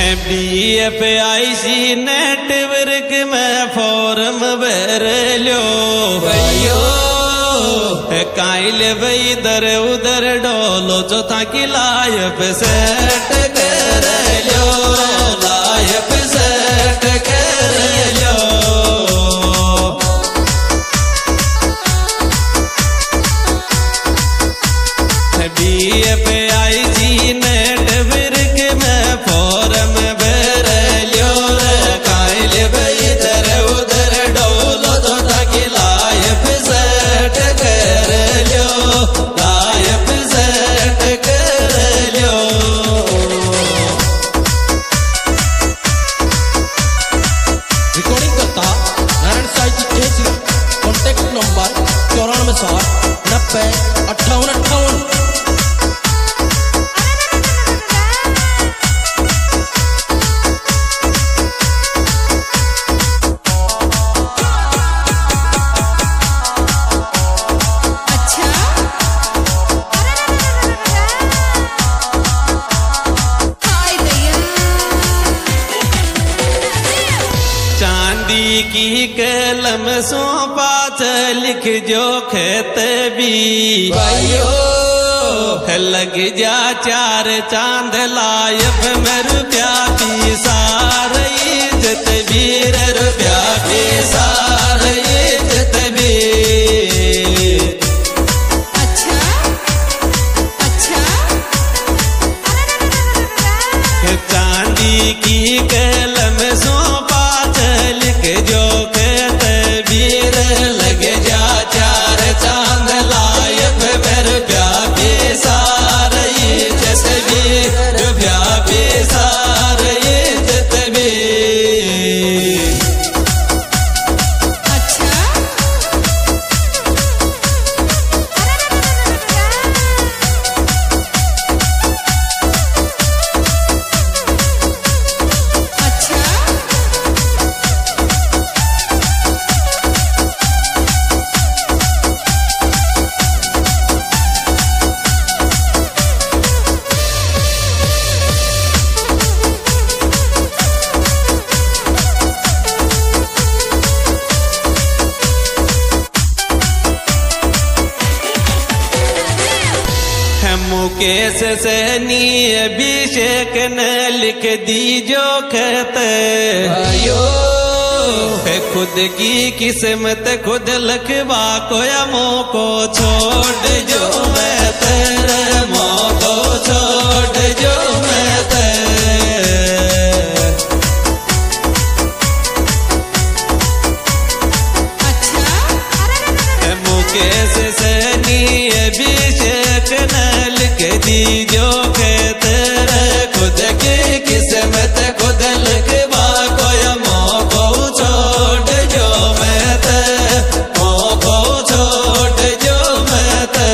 BFIC network में form भर लो भाइयो, काइल भाई दर उधर डोलो जो ताकि लाइफ सेट कर लो, लाइफ सेट कर लो। BFIC नेटवर्क में फॉर्म भर लो, काइल भाई दर उधर डोलो जो ताकि लाइफ सेट कर लो, लाइफ सेट कर लो। रिकॉर्डिंग करता नारायण साई जी एसी, कॉन्टेक्ट नंबर 9460 90 58 58। चांदी की कलम सौंपा लिख जो खेत भी भाइयो, लग जा चार चांद लाइफ में रुपया की सारे इज्जत वीर, रुपया की सारे इज्जत वीर। चांदी की कलम सौंपा लिख जो खेत वीर, लग जा चार चांद लाइफ में रुपया के सारे इज्जत वीर, रुपया के सारे इज्जत वीर। मुकेश सैनी अभिषेक ने लिख दी जो कहते भाइयो, खुद की किस्मत खुद लखवा को या मोह को छोड़ जो मैं तेरे, मोह को छोड़ जो मैं तेरे। मुकेश सैनी अभिषेक ने लिख दी जो कहते खुद की किस्मत खुद लिखवा को या मोह को छोड़ जो मैं ते, मोह को छोड़ जो मैं ते।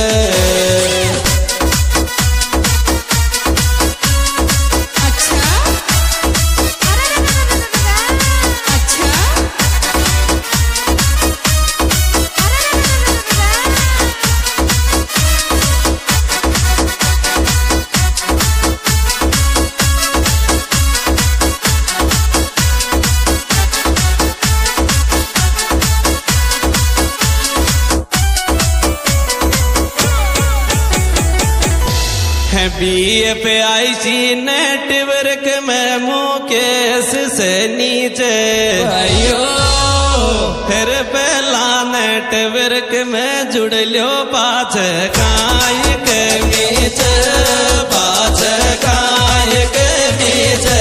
BFIC नेटवर्क में मुकेश से नीचे भाइयो, फिर पहला नेटवर्क में जुड़ लो पाँच काय के नीचे, पाँच काय के नीचे।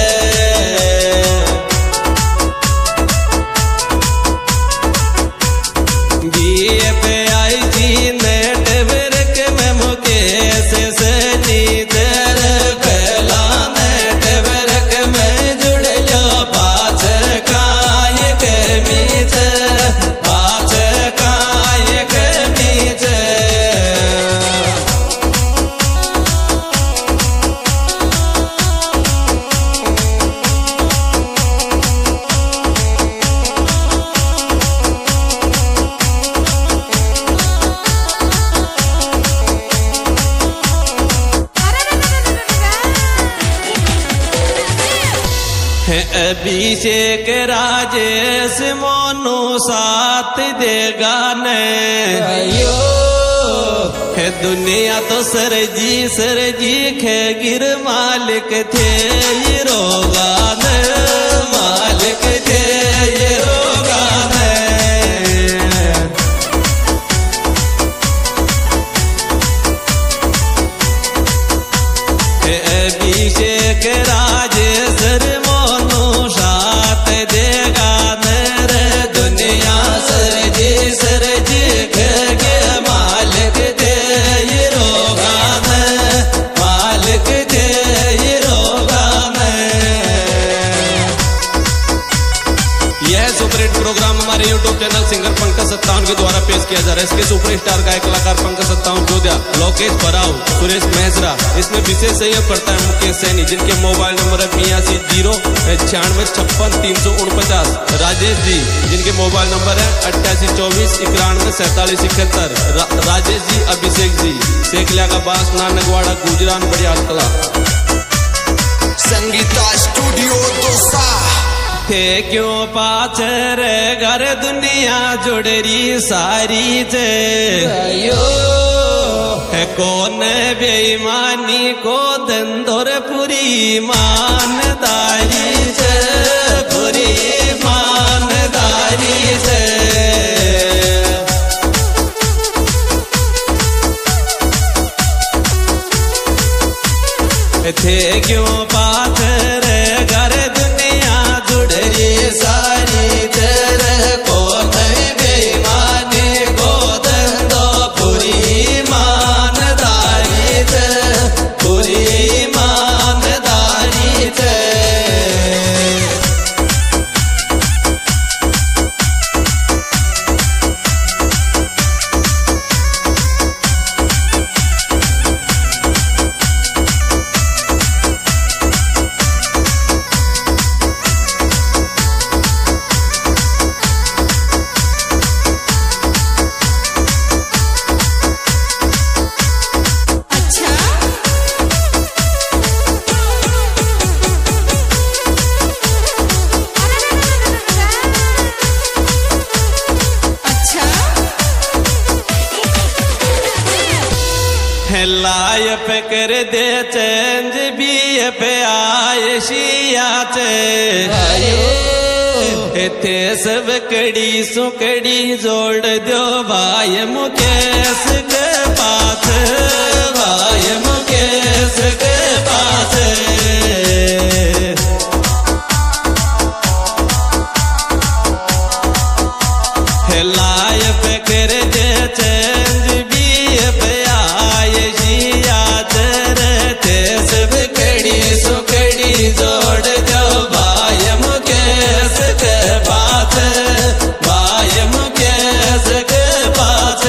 BFIC नेटवर्क में मुकेश से नीचे, पहला नेटवर्क में जुड़ लो पाँच काय के नीचे, पाँच काय के नीचे। अभिषेक राजेश मोनू साथ देगा ने है दुनिया तो सरजी खे गिर मालिक थे ये रोगान मालिक थे ये रोगान अभिषेक राजेश मोनू साथ देगा नर दुनिया सरजी खे गिर मालिक थे ये रोगान मालिक थे ये रोगान। यह सुपरहिट प्रोग्राम हमारे यूट्यूब चैनल सिंगर पंकज सत्तावन के द्वारा पेश किया जा रहा है। इसके सुपरस्टार गायक कलाकार पंकज सत्तावन जोध्या, लोकेश बराव, सुरेश महेश्वरा। इसमें विशेष सहयोग करता है मुकेश सैनी, जिनके मोबाइल नंबर है 82 0 96 349। राजेश जी, जिनके मोबाइल नंबर है 88 24 91 47 71। राजेश जी, अभिषेक जी, शेखलिया का बास, नानकवाड़ा, गुजरान, बड़ियाल कला। संगीता स्टूडियो दोसा थे क्यों पाचर घर दुनिया जुड़री सारी थे है कौन बेईमानी को धंधोर पूरी ईमानदारी से पूरी ईमानदारी से थे क्यों पाथर घर दुनिया जुड़री सारी तेरे को नहीं बेईमानी को धंधो पूरी ईमानदारी थे पूरी ईमानदारी थे। लाय पे कर दे चेंज भी पे आए शिया थे सब कड़ी सुकड़ी जोड़ दो भाई मुकेश के पास भाई मुकेश के पास लाय पे कर दे चेंज भी पे सब कड़ी सुकड़ी जोड़ दो भाई मुकेश के पास भाई मुकेश के पास।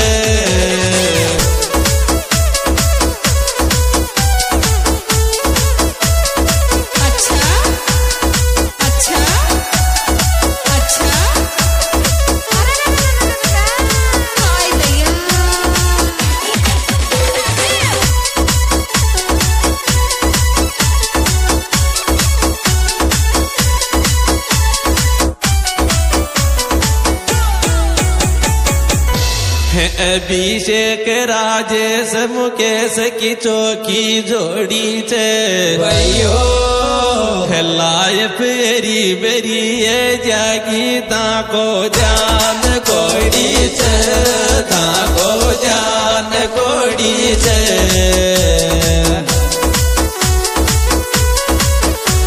अभिषेक राजेश मुकेश की चौकी जोड़ी चे भाइयो लाय फेरी बेरी जागी ताको जान कोड़ी चे ताको जान कोड़ी चे।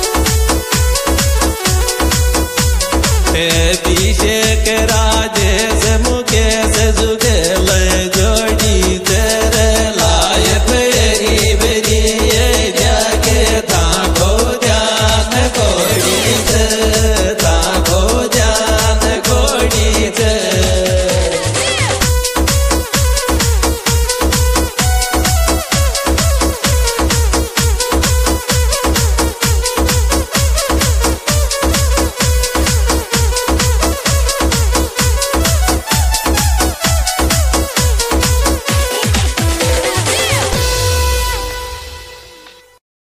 अभिषेक राजेश